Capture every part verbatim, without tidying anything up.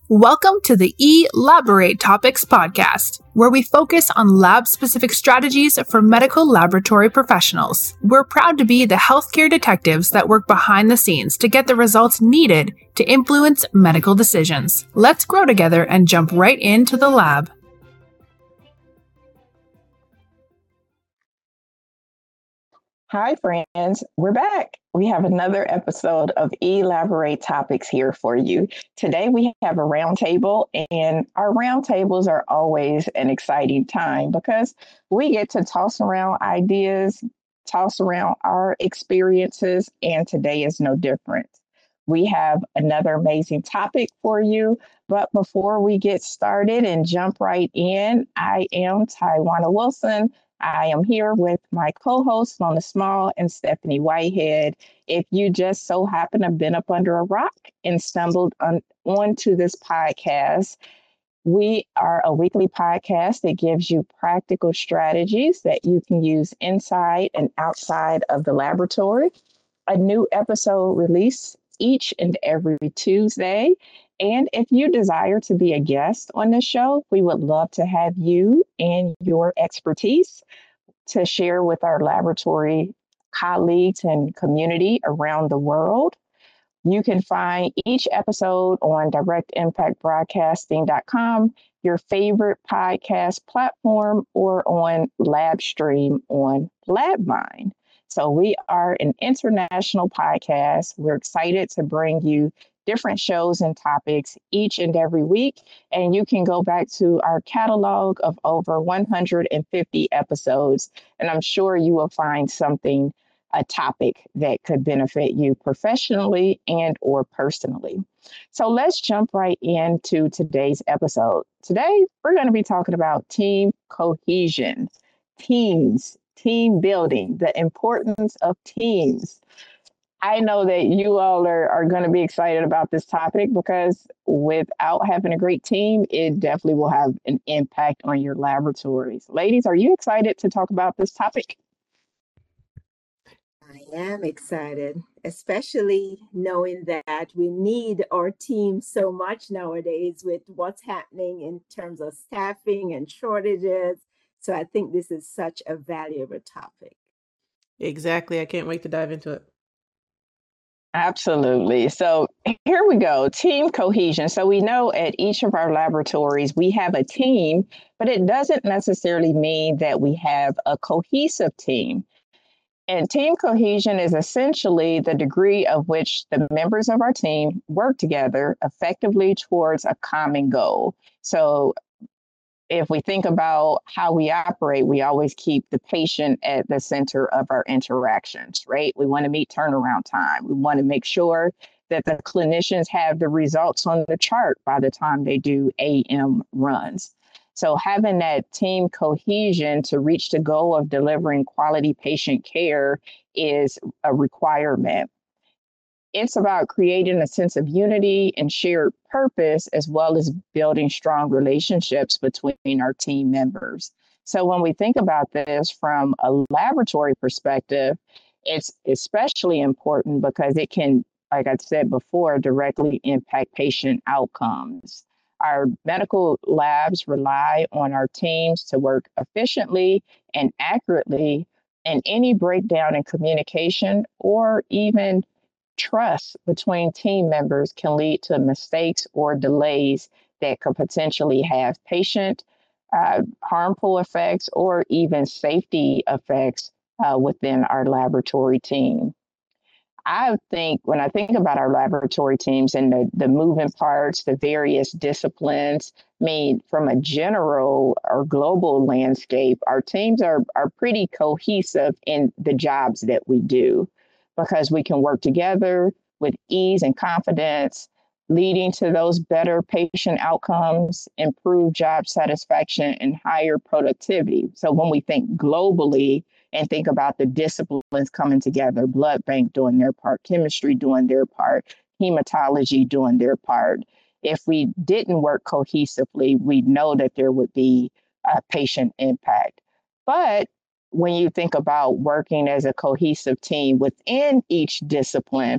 Welcome to the Elaborate Topics podcast, where we focus on lab-specific strategies for medical laboratory professionals. We're proud to be the healthcare detectives that work behind the scenes to get the results needed to influence medical decisions. Let's grow together and jump right into the lab. Hi, friends. We're back. We have another episode of Elaborate Topics here for you. Today, we have a roundtable, and our roundtables are always an exciting time because we get to toss around ideas, toss around our experiences, and today is no different. We have another amazing topic for you. But before we get started and jump right in, I am Tywana Wilson. I am here with my co-hosts Lona Small and Stephanie Whitehead. If you just so happen to have been up under a rock and stumbled on, onto this podcast, we are a weekly podcast that gives you practical strategies that you can use inside and outside of the laboratory. A new episode released each and every Tuesday. And if you desire to be a guest on this show, we would love to have you and your expertise to share with our laboratory colleagues and community around the world. You can find each episode on direct impact broadcasting dot com, your favorite podcast platform, or on LabStream on LabMind. So we are an international podcast. We're excited to bring you different shows and topics each and every week. And you can go back to our catalog of over one hundred fifty episodes, and I'm sure you will find something, a topic that could benefit you professionally and or personally. So let's jump right into today's episode. Today, we're going to be talking about team cohesion, teams, team building, the importance of teams. I know that you all are, are going to be excited about this topic because without having a great team, it definitely will have an impact on your laboratories. Ladies, are you excited to talk about this topic? I am excited, especially knowing that we need our team so much nowadays with what's happening in terms of staffing and shortages. So I think this is such a valuable topic. Exactly. I can't wait to dive into it. Absolutely. So here we go, team cohesion. So we know at each of our laboratories, we have a team, but it doesn't necessarily mean that we have a cohesive team. And team cohesion is essentially the degree of which the members of our team work together effectively towards a common goal. So if we think about how we operate, we always keep the patient at the center of our interactions, right? We want to meet turnaround time. We want to make sure that the clinicians have the results on the chart by the time they do A M runs. So having that team cohesion to reach the goal of delivering quality patient care is a requirement. It's about creating a sense of unity and shared purpose, as well as building strong relationships between our team members. So when we think about this from a laboratory perspective, it's especially important because it can, like I said before, directly impact patient outcomes. Our medical labs rely on our teams to work efficiently and accurately, and any breakdown in communication or even trust between team members can lead to mistakes or delays that could potentially have patient uh, harmful effects or even safety effects uh, within our laboratory team. I think when I think about our laboratory teams and the, the moving parts, the various disciplines, I mean, from a general or global landscape, our teams are, are pretty cohesive in the jobs that we do because we can work together with ease and confidence, leading to those better patient outcomes, improved job satisfaction, and higher productivity. So when we think globally, and think about the disciplines coming together, blood bank doing their part, chemistry doing their part, hematology doing their part. If we didn't work cohesively, we know that there would be a patient impact. But when you think about working as a cohesive team within each discipline,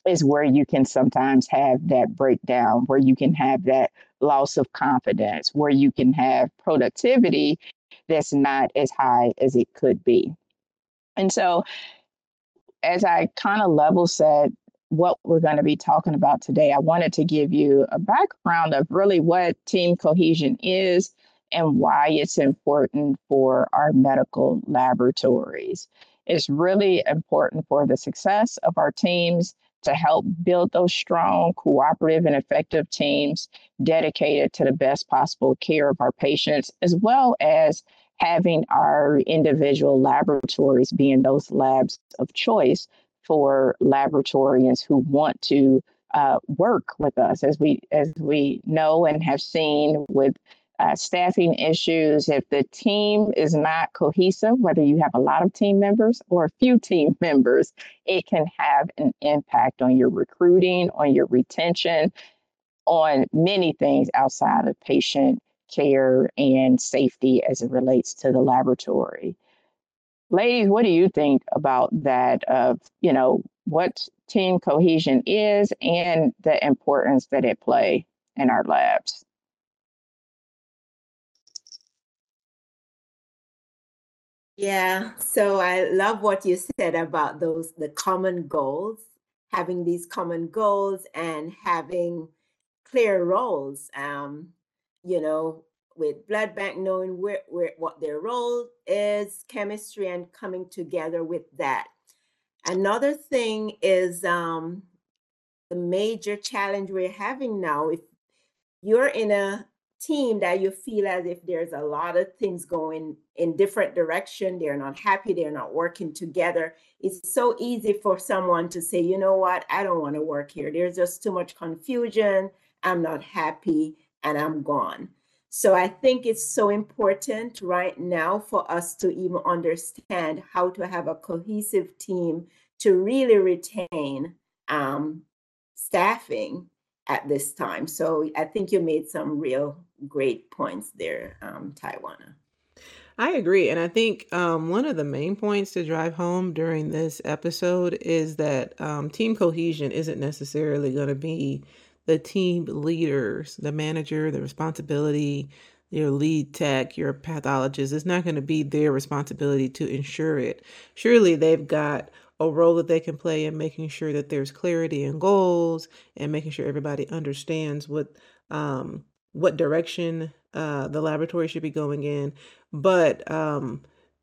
is where you can sometimes have that breakdown, where you can have that loss of confidence, where you can have productivity that's not as high as it could be. And so, as I kind of level set what we're going to be talking about today, I wanted to give you a background of really what team cohesion is and why it's important for our medical laboratories. It's really important for the success of our teams to help build those strong, cooperative, and effective teams dedicated to the best possible care of our patients, as well as having our individual laboratories being those labs of choice for laboratorians who want to uh, work with us. As we as we know and have seen with uh, staffing issues, if the team is not cohesive, whether you have a lot of team members or a few team members, it can have an impact on your recruiting, on your retention, on many things outside of patient care and safety as it relates to the laboratory. Ladies, what do you think about that of, you know, what team cohesion is and the importance that it play in our labs? Yeah, so I love what you said about those, the common goals, having these common goals and having clear roles. Um, you know, with blood bank knowing where, where what their role is, chemistry, and coming together with that. Another thing is um, the major challenge we're having now. If you're in a team that you feel as if there's a lot of things going in different direction, they're not happy, they're not working together, it's so easy for someone to say, you know what, I don't want to work here, there's just too much confusion, I'm not happy, and I'm gone. So I think it's so important right now for us to even understand how to have a cohesive team to really retain um, staffing at this time. So I think you made some real great points there, um, Taiwana. I agree. And I think um, one of the main points to drive home during this episode is that um, team cohesion isn't necessarily going to be the team leaders, the manager, the responsibility, your lead tech, your pathologist. It's not going to be their responsibility to ensure it. Surely they've got a role that they can play in making sure that there's clarity in goals and making sure everybody understands what um, what direction uh, the laboratory should be going in. But um,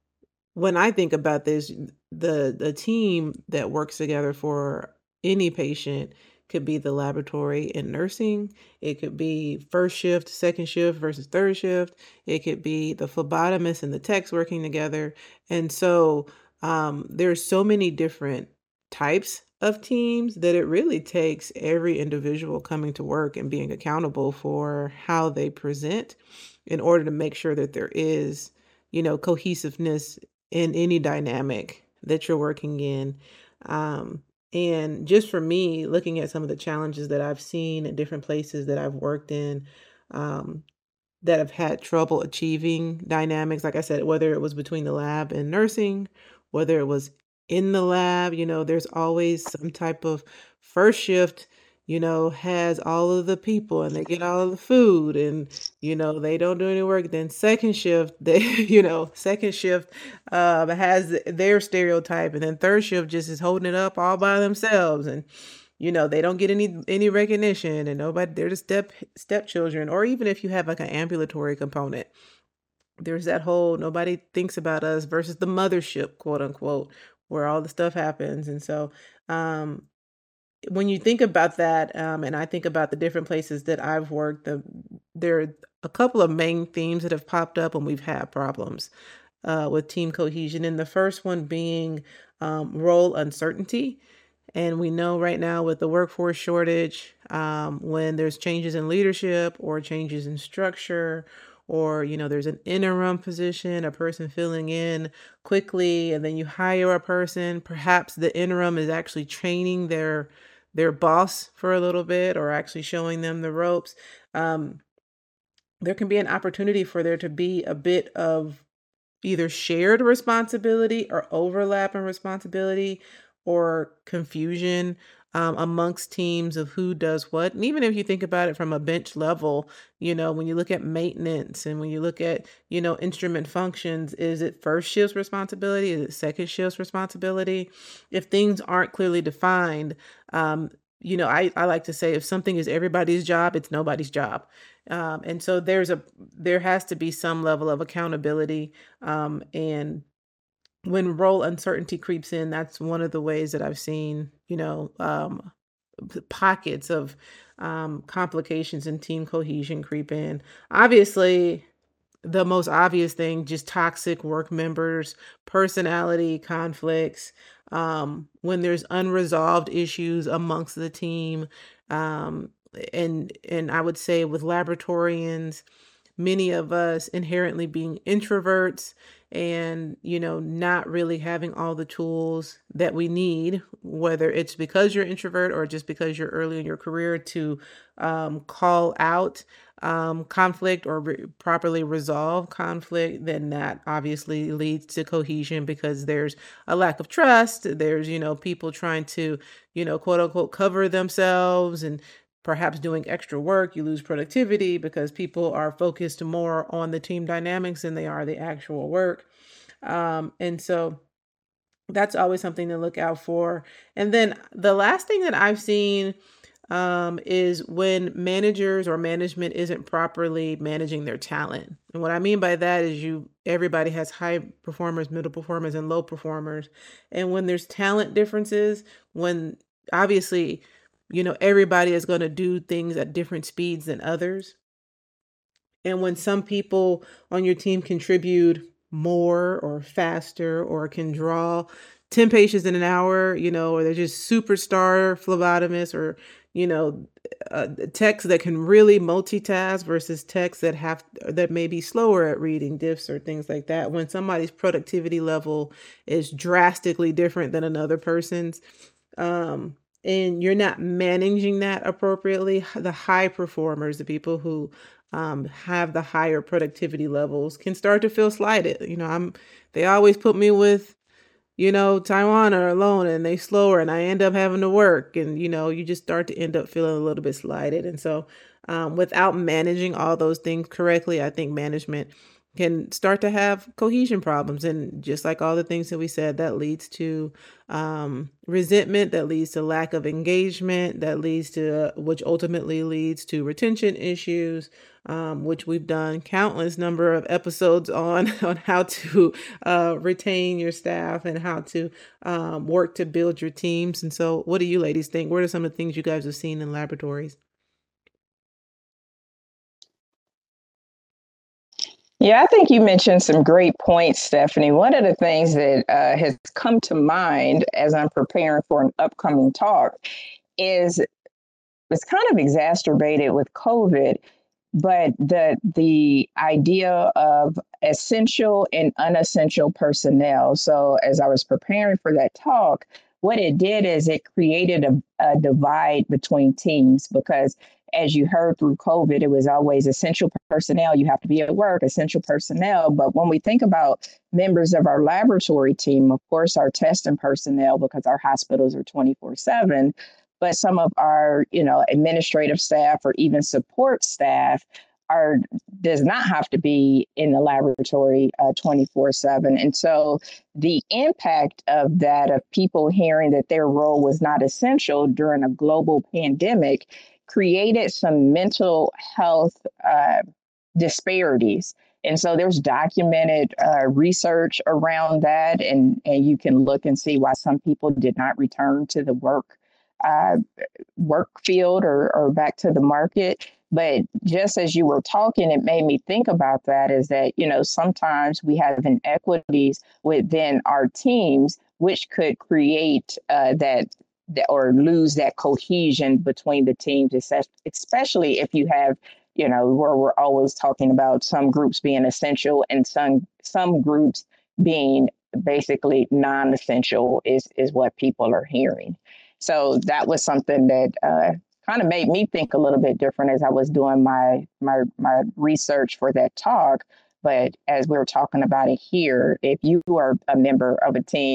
when I think about this, the the team that works together for any patient could be the laboratory and nursing. It could be first shift, second shift versus third shift. It could be the phlebotomist and the techs working together. And so um, there's so many different types of teams that it really takes every individual coming to work and being accountable for how they present in order to make sure that there is, you know, cohesiveness in any dynamic that you're working in. Um, and just for me, looking at some of the challenges that I've seen in different places that I've worked in, um, that have had trouble achieving dynamics, like I said, whether it was between the lab and nursing, whether it was in the lab, you know, there's always some type of first shift, you know, has all of the people and they get all of the food and, you know, they don't do any work. Then second shift, they, you know, second shift um, has their stereotype. And then third shift just is holding it up all by themselves. And, you know, they don't get any any recognition and nobody, they're the step stepchildren. Or even if you have like an ambulatory component, there's that whole nobody thinks about us versus the mothership, quote unquote, where all the stuff happens. And so um, when you think about that, um, and I think about the different places that I've worked, the, there are a couple of main themes that have popped up when we've had problems uh, with team cohesion. And the first one being um, role uncertainty. And we know right now with the workforce shortage, um, when there's changes in leadership or changes in structure, or, you know, there's an interim position, a person filling in quickly, and then you hire a person, perhaps the interim is actually training their their boss for a little bit or actually showing them the ropes. Um, there can be an opportunity for there to be a bit of either shared responsibility or overlap in responsibility or confusion um, amongst teams of who does what. And even if you think about it from a bench level, you know, when you look at maintenance and when you look at, you know, instrument functions, is it first shift's responsibility? Is it second shift's responsibility? If things aren't clearly defined, um, you know, I, I like to say if something is everybody's job, it's nobody's job. Um, and so there's a there has to be some level of accountability. Um, and when role uncertainty creeps in, that's one of the ways that I've seen, you know, um, p- pockets of um, complications and team cohesion creep in. Obviously, the most obvious thing, just toxic work members, personality conflicts, um, when there's unresolved issues amongst the team. Um, and and I would say with laboratorians, many of us inherently being introverts and, you know, not really having all the tools that we need, whether it's because you're introvert or just because you're early in your career to um, call out um, conflict or re- properly resolve conflict, then that obviously leads to cohesion because there's a lack of trust. There's, you know, people trying to, you know, quote unquote, cover themselves and perhaps doing extra work. You lose productivity because people are focused more on the team dynamics than they are the actual work. Um, and so that's always something to look out for. And then the last thing that I've seen um, is when managers or management isn't properly managing their talent. And what I mean by that is you everybody has high performers, middle performers, and low performers. And when there's talent differences, when obviously you know, everybody is going to do things at different speeds than others. And when some people on your team contribute more or faster or can draw ten patients in an hour, you know, or they're just superstar phlebotomists or, you know, uh, techs that can really multitask versus techs that have that may be slower at reading diffs or things like that. When somebody's productivity level is drastically different than another person's, um, and you're not managing that appropriately, the high performers, the people who um, have the higher productivity levels can start to feel slighted. You know, I'm, they always put me with, you know, Taiwan or alone and they slower and I end up having to work and, you know, you just start to end up feeling a little bit slighted. And so um, without managing all those things correctly, I think management can start to have cohesion problems. And just like all the things that we said, that leads to um, resentment, that leads to lack of engagement, that leads to, uh, which ultimately leads to retention issues, um, which we've done countless number of episodes on, on how to uh, retain your staff and how to um, work to build your teams. And so what do you ladies think? What are some of the things you guys have seen in laboratories? Yeah, I think you mentioned some great points, Stephanie. One of the things that uh, has come to mind as I'm preparing for an upcoming talk is it's kind of exacerbated with COVID, but the the idea of essential and unessential personnel. So as I was preparing for that talk, what it did is it created a, a divide between teams because as you heard through COVID, it was always essential personnel. You have to be at work, essential personnel. But when we think about members of our laboratory team, of course, our testing personnel, because our hospitals are twenty-four seven, but some of our, you know, administrative staff or even support staff are does not have to be in the laboratory uh, twenty-four seven. And so the impact of that, of people hearing that their role was not essential during a global pandemic, created some mental health uh, disparities. And so there's documented uh, research around that, and, and you can look and see why some people did not return to the work uh, work field or, or back to the market. But just as you were talking, it made me think about that is that, you know, sometimes we have inequities within our teams, which could create uh, that, that or lose that cohesion between the teams, especially if you have, you know, where we're always talking about some groups being essential and some some groups being basically non-essential is, is what people are hearing. So that was something that uh, kind of made me think a little bit different as I was doing my, my, my research for that talk. But as we were talking about it here, if you are a member of a team,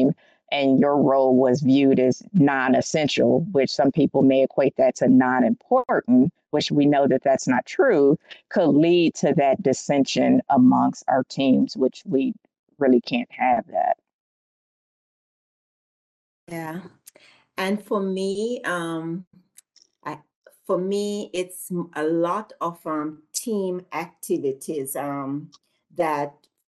and your role was viewed as non-essential, which some people may equate that to non-important, which we know that that's not true, could lead to that dissension amongst our teams, which we really can't have that. Yeah. And for me, um, I, for me, it's a lot of um, team activities um, that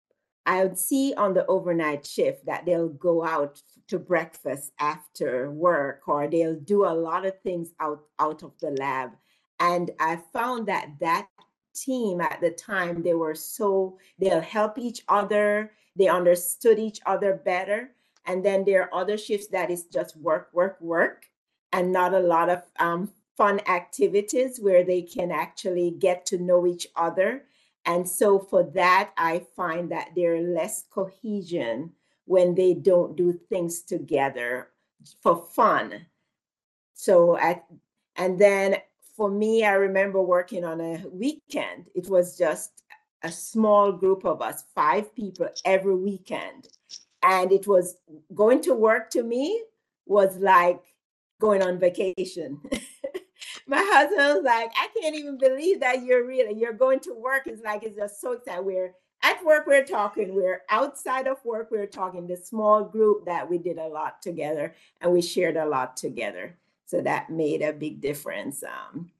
I would see on the overnight shift, that they'll go out to breakfast after work, or they'll do a lot of things out, out of the lab. And I found that that team at the time, they were so, they'll help each other, they understood each other better. And then there are other shifts that is just work, work, work, and not a lot of um, fun activities where they can actually get to know each other. And so for that, I find that there's less cohesion when they don't do things together for fun. So I, and then for me, I remember working on a weekend. It was just a small group of us, five people every weekend. And it was going to work to me was like going on vacation. My husband was like, I can't even believe that you're really, you're going to work. It's like, it's just so exciting. We're at work, we're talking, we're outside of work, we're talking. The small group that we did a lot together and we shared a lot together. So that made a big difference. Um,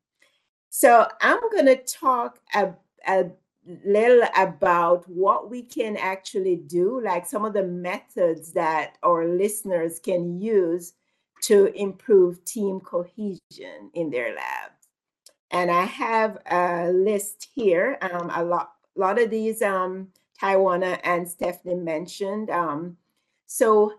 so I'm going to talk a, a little about what we can actually do, like some of the methods that our listeners can use to improve team cohesion in their labs. And I have a list here. Um, a lot, a lot of these um, Tawana and Stephanie mentioned. Um, so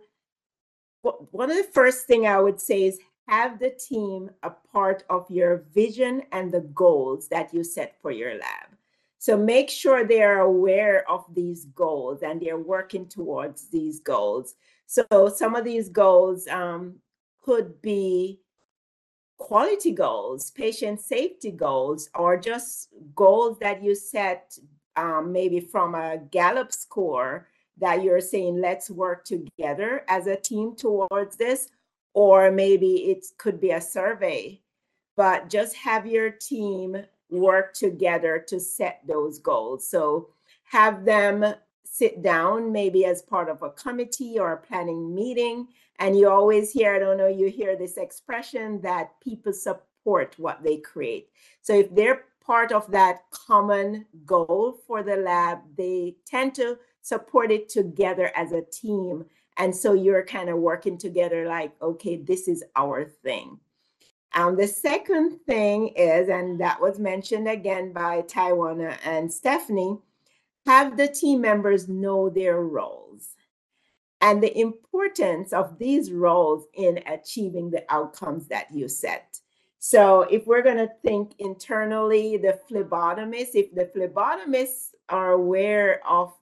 one of the first thing I would say is have the team a part of your vision and the goals that you set for your lab. So make sure they are aware of these goals and they're working towards these goals. So some of these goals um, could be quality goals, patient safety goals, or just goals that you set um, maybe from a Gallup score that you're saying, let's work together as a team towards this, or maybe it could be a survey, but just have your team work together to set those goals. So have them sit down, maybe as part of a committee or a planning meeting. And you always hear, I don't know, you hear this expression that people support what they create. So if they're part of that common goal for the lab, they tend to support it together as a team. And so you're kind of working together like, okay, this is our thing. Um, the second thing is, and that was mentioned again by Tawana and Stephanie, have the team members know their roles and the importance of these roles in achieving the outcomes that you set. So if we're going to think internally, the phlebotomists, if the phlebotomists are aware of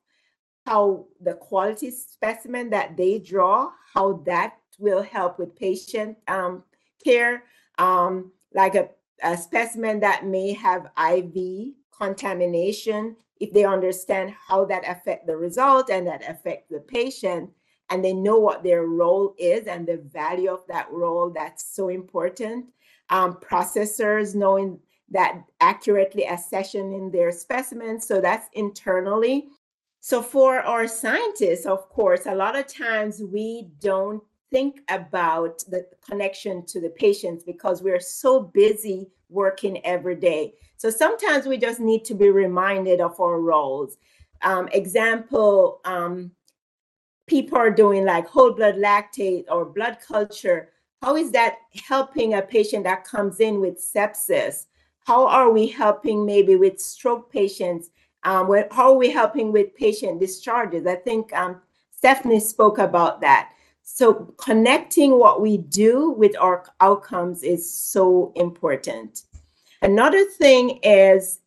how the quality specimen that they draw, how that will help with patient um, care, um, like a, a specimen that may have I V contamination, if they understand how that affects the result and that affects the patient, and they know what their role is and the value of that role, that's so important. Um, processors knowing that accurately accessioning their specimens, so that's internally. So for our scientists, of course, a lot of times we don't think about the connection to the patients because we're so busy working every day. So sometimes we just need to be reminded of our roles. Um, example, um, people are doing like whole blood lactate or blood culture. How is that helping a patient that comes in with sepsis? How are we helping maybe with stroke patients? Um, how are we helping with patient discharges? I think um, Stephanie spoke about that. So connecting what we do with our outcomes is so important. Another thing is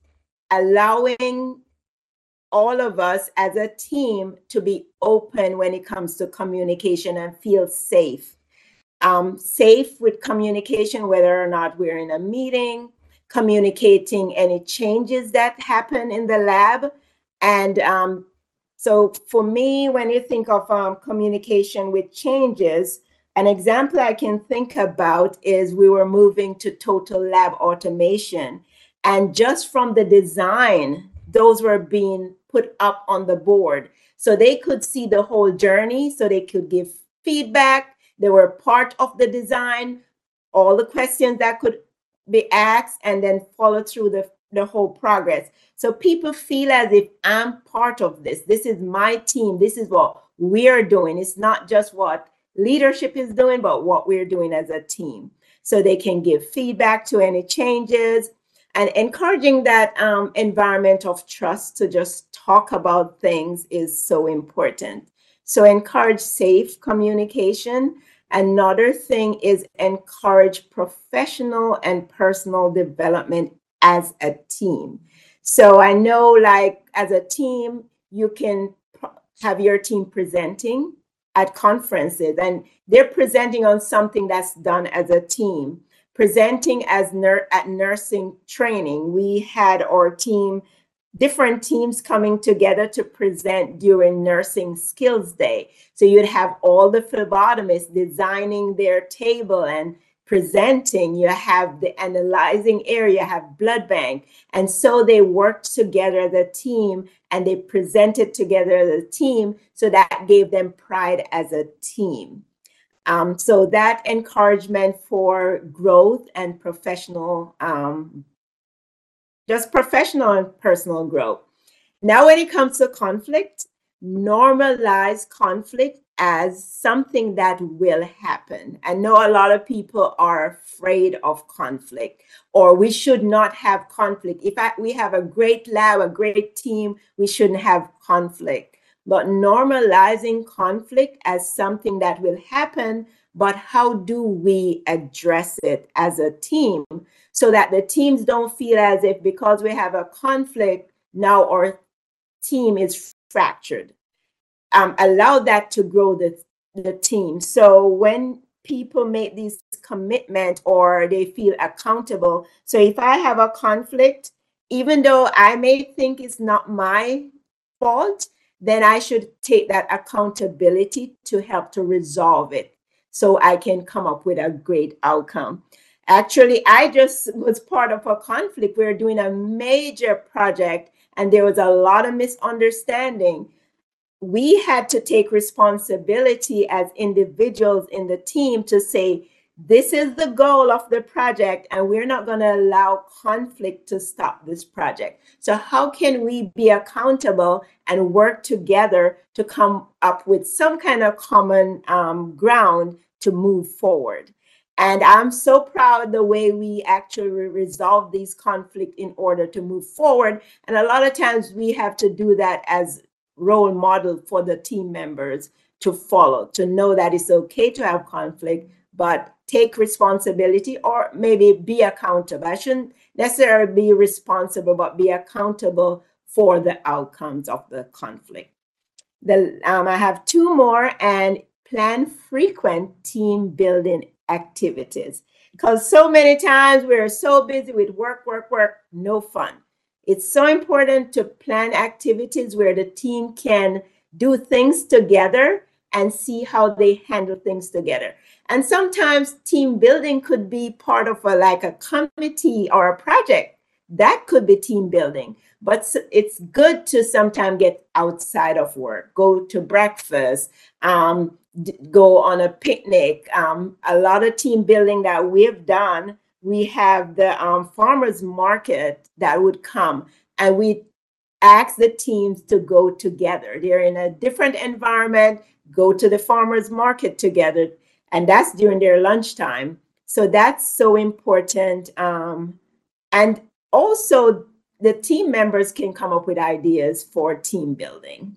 allowing all of us as a team to be open when it comes to communication and feel safe. Um, safe with communication, whether or not we're in a meeting, communicating any changes that happen in the lab, and um, So for me, when you think of um, communication with changes, an example I can think about is we were moving to total lab automation. And just from the design, those were being put up on the board. So they could see the whole journey, so they could give feedback. They were part of the design, all the questions that could be asked, and then follow through the, the whole progress. So people feel as if I'm part of this. This is my team. This is what we're doing. It's not just what leadership is doing, but what we're doing as a team. So they can give feedback to any changes, and encouraging that um, environment of trust to just talk about things is so important. So encourage safe communication. Another thing is encourage professional and personal development as a team. So I know, like, as a team, you can have your team presenting at conferences, and they're presenting on something that's done as a team. Presenting as nur- at nursing training, we had our team, different teams coming together to present during Nursing Skills Day. So you'd have all the phlebotomists designing their table and presenting. You have the analyzing area, have blood bank. And so they worked together as a team, and they presented together as a team. So that gave them pride as a team. Um, so that encouragement for growth and professional, um, just professional and personal growth. Now, when it comes to conflict, normalize conflict as something that will happen. I know a lot of people are afraid of conflict, or we should not have conflict. If I, we have a great lab, a great team, we shouldn't have conflict. But normalizing conflict as something that will happen, but how do we address it as a team so that the teams don't feel as if because we have a conflict, now our team is fractured. Um, allow that to grow the, the team. So when people make these commitment or they feel accountable, so if I have a conflict, even though I may think it's not my fault, then I should take that accountability to help to resolve it so I can come up with a great outcome. Actually, I just was part of a conflict. We were doing a major project and there was a lot of misunderstanding. We had to take responsibility as individuals in the team to say, this is the goal of the project, and we're not going to allow conflict to stop this project. So how can we be accountable and work together to come up with some kind of common um, ground to move forward? And I'm so proud the way we actually resolve these conflicts in order to move forward. And a lot of times we have to do that as role model for the team members to follow, to know that it's okay to have conflict, but take responsibility or maybe be accountable. I shouldn't necessarily be responsible, but be accountable for the outcomes of the conflict. The, um, I have two more, and plan frequent team building activities. Because so many times we're so busy with work, work, work, no fun. It's so important to plan activities where the team can do things together and see how they handle things together. And sometimes team building could be part of a, like a committee or a project. That could be team building. But it's good to sometimes get outside of work, go to breakfast, um, go on a picnic. Um, a lot of team building that we've done, we have the um, farmers market that would come, and we ask the teams to go together. They're in a different environment, go to the farmers market together, and that's during their lunchtime. So that's so important. Um, and also, the team members can come up with ideas for team building.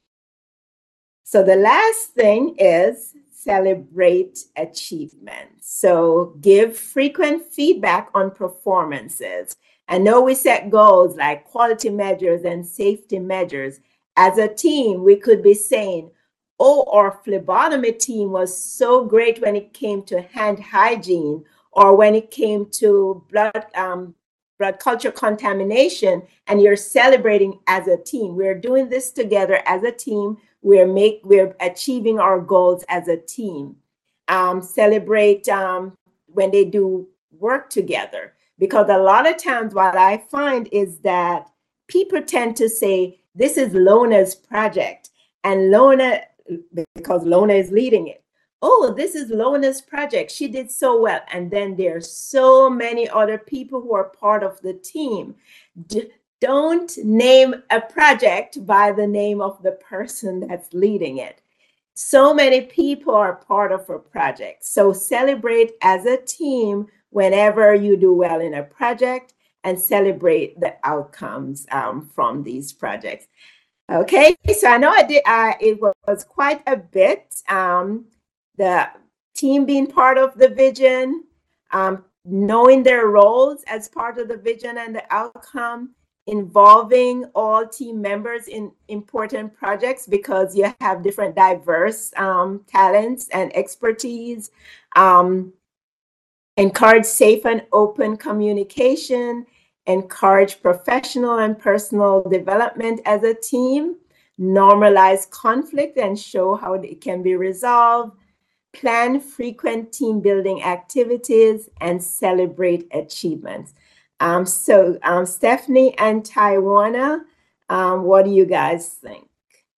So the last thing is celebrate achievements. So give frequent feedback on performances. I know we set goals like quality measures and safety measures. As a team, we could be saying, oh, our phlebotomy team was so great when it came to hand hygiene, or when it came to blood um, blood culture contamination, and you're celebrating as a team. We're doing this together as a team. We're make we're achieving our goals as a team. Um, celebrate um, when they do work together, because a lot of times what I find is that people tend to say this is Lona's project, and Lona, because Lona is leading it. Oh, this is Lona's project. She did so well. And then there's so many other people who are part of the team. D- don't name a project by the name of the person that's leading it. So many people are part of a project. So celebrate as a team whenever you do well in a project, and celebrate the outcomes um, from these projects. Okay, so I know I did. Uh, it was quite a bit. Um, the team being part of the vision, um, knowing their roles as part of the vision and the outcome, involving all team members in important projects because you have different diverse um, talents and expertise. Um, encourage safe and open communication. Encourage professional and personal development as a team. Normalize conflict and show how it can be resolved. Plan frequent team building activities, and celebrate achievements. Um, so, um, Stephanie and Taiwana, um, what do you guys think?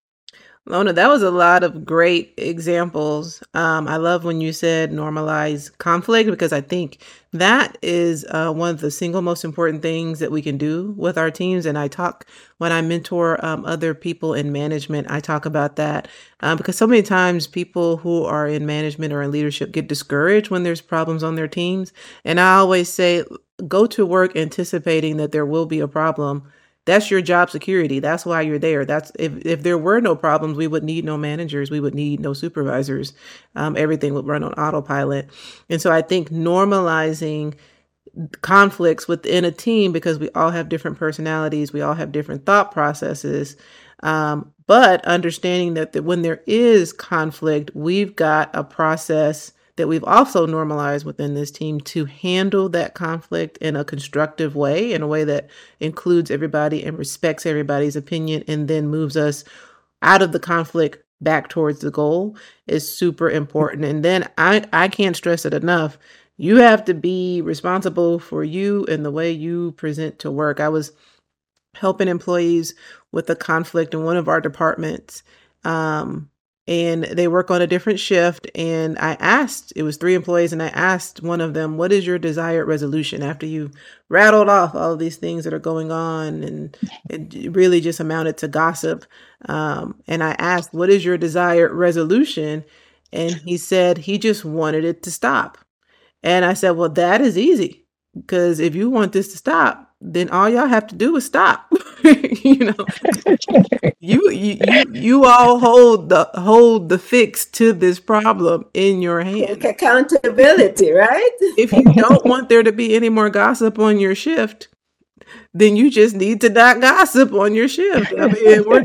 Lona, that was a lot of great examples. Um, I love when you said normalize conflict, because I think that is uh, one of the single most important things that we can do with our teams. And I talk when I mentor um, other people in management, I talk about that um, because so many times people who are in management or in leadership get discouraged when there's problems on their teams. And I always say, go to work anticipating that there will be a problem. That's your job security. That's why you're there. That's if, if there were no problems, we would need no managers. We would need no supervisors. Um, everything would run on autopilot. And so I think normalizing conflicts within a team, because we all have different personalities, we all have different thought processes. Um, but understanding that, that when there is conflict, we've got a process that we've also normalized within this team to handle that conflict in a constructive way, in a way that includes everybody and respects everybody's opinion, and then moves us out of the conflict back towards the goal is super important. And then I, I can't stress it enough. You have to be responsible for you and the way you present to work. I was helping employees with a conflict in one of our departments. Um, And they work on a different shift. And I asked, it was three employees, and I asked one of them, what is your desired resolution after you rattled off all of these things that are going on? And it really just amounted to gossip. Um, and I asked, what is your desired resolution? And he said he just wanted it to stop. And I said, well, that is easy, because if you want this to stop, then all y'all have to do is stop. you know, you, you you you all hold the hold the fix to this problem in your hand. Take accountability, right? If you don't want there to be any more gossip on your shift, then you just need to not gossip on your shift. I mean, we're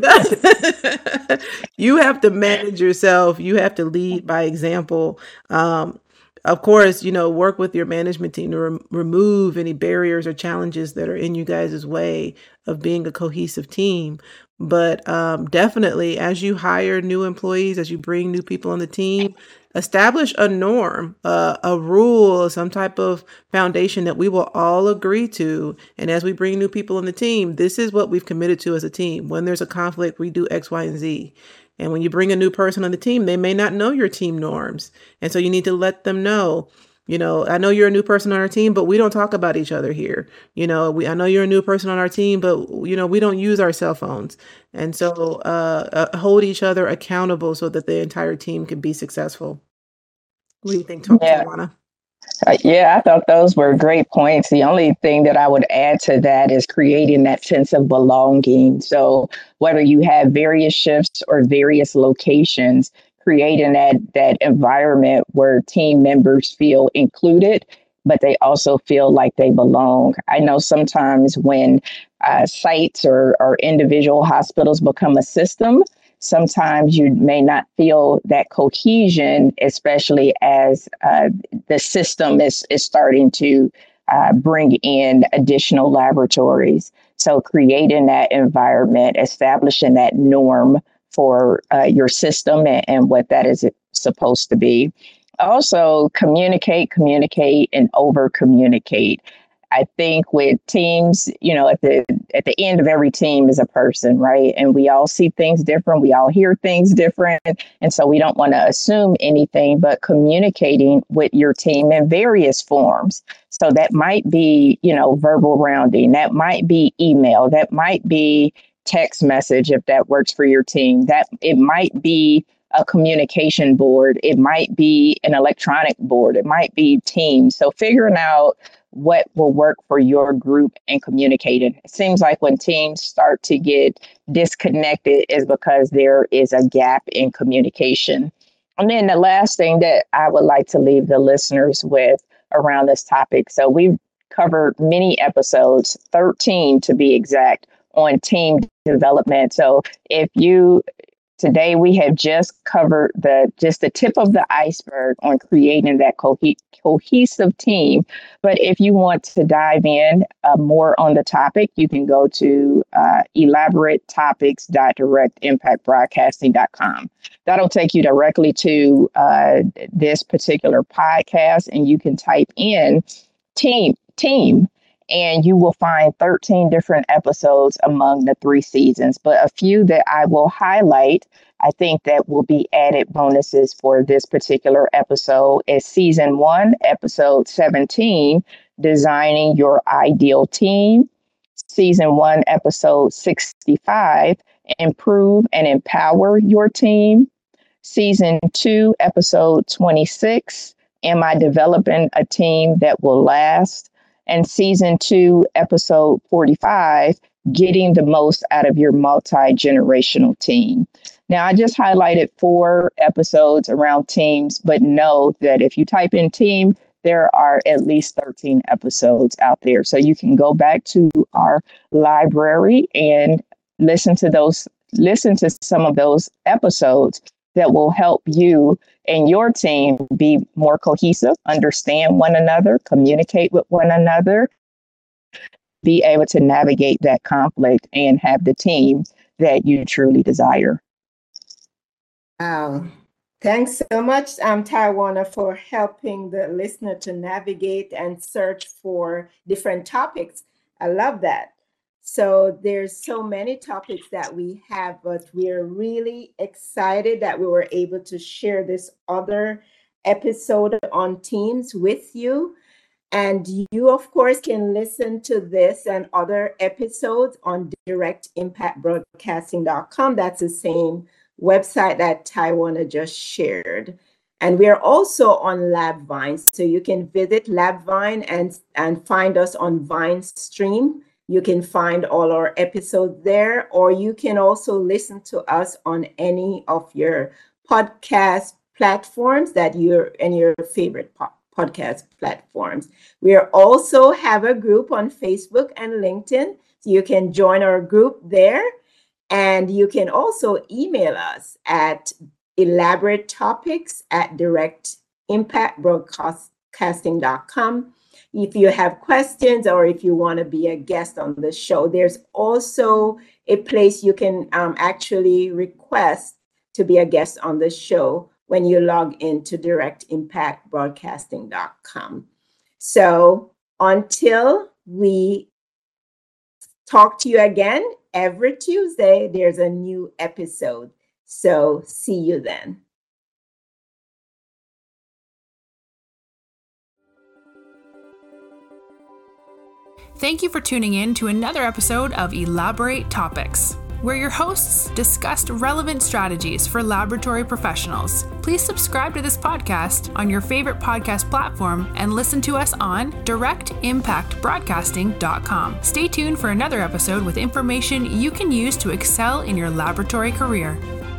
done. You have to manage yourself. You have to lead by example. Um, Of course, you know, work with your management team to re- remove any barriers or challenges that are in you guys' way of being a cohesive team. But um, definitely, as you hire new employees, as you bring new people on the team, establish a norm, uh, a rule, some type of foundation that we will all agree to. And as we bring new people on the team, this is what we've committed to as a team. When there's a conflict, we do X, Y, and Z. And when you bring a new person on the team, they may not know your team norms. And so you need to let them know, you know, I know you're a new person on our team, but we don't talk about each other here. You know, we, I know you're a new person on our team, but, you know, we don't use our cell phones. And so uh, uh, hold each other accountable so that the entire team can be successful. What do you think, Yeah. Tawana? Uh, yeah, I thought those were great points. The only thing that I would add to that is creating that sense of belonging. So whether you have various shifts or various locations, creating that that environment where team members feel included, but they also feel like they belong. I know sometimes when uh, sites or, or individual hospitals become a system, sometimes you may not feel that cohesion, especially as uh, the system is, is starting to uh, bring in additional laboratories. So creating that environment, establishing that norm for uh, your system and, and what that is supposed to be. Also, communicate, communicate, and over communicate. I think with teams, you know, at the at the end of every team is a person, right? And we all see things different. We all hear things different. And so we don't want to assume anything, but communicating with your team in various forms. So that might be, you know, verbal rounding. That might be email. That might be text message if that works for your team. That it might be a communication board. It might be an electronic board. It might be Teams. So figuring out what will work for your group and communicating. It seems like when teams start to get disconnected is because there is a gap in communication. And then the last thing that I would like to leave the listeners with around this topic. So we've covered many episodes, thirteen to be exact, on team development. So if you Today, we have just covered the just the tip of the iceberg on creating that co- cohesive team. But if you want to dive in uh, more on the topic, you can go to uh, elaborate topics dot direct impact broadcasting dot com. That'll take you directly to uh, this particular podcast, and you can type in team team. And you will find thirteen different episodes among the three seasons, but a few that I will highlight, I think that will be added bonuses for this particular episode is season one, episode seventeen, Designing Your Ideal Team. Season one, episode sixty-five, Improve and Empower Your Team. Season two, episode twenty-six, Am I Developing a Team That Will Last? And season two, episode forty-five, Getting the Most Out of Your Multi-Generational Team. Now, I just highlighted four episodes around teams, but know that if you type in team, there are at least thirteen episodes out there. So you can go back to our library and listen to those, listen to some of those episodes that will help you and your team be more cohesive, understand one another, communicate with one another, be able to navigate that conflict and have the team that you truly desire. Wow. Thanks so much, um, Tawana, for helping the listener to navigate and search for different topics. I love that. So there's so many topics that we have, but we're really excited that we were able to share this other episode on teams with you. And you, of course, can listen to this and other episodes on direct impact broadcasting dot com. That's the same website that Tawana just shared. And we're also on LabVine. So you can visit LabVine and, and find us on VineStream. You can find all our episodes there, or you can also listen to us on any of your podcast platforms that you're in your favorite po- podcast platforms. We are also have a group on Facebook and LinkedIn. So you can join our group there, and you can also email us at elaborate topics at direct impact broadcasting dot com. If you have questions or if you want to be a guest on the show, there's also a place you can um, actually request to be a guest on the show when you log into direct impact broadcasting dot com. So until we talk to you again, every Tuesday, there's a new episode. So see you then. Thank you for tuning in to another episode of Elaborate Topics, where your hosts discussed relevant strategies for laboratory professionals. Please subscribe to this podcast on your favorite podcast platform and listen to us on direct impact broadcasting dot com. Stay tuned for another episode with information you can use to excel in your laboratory career.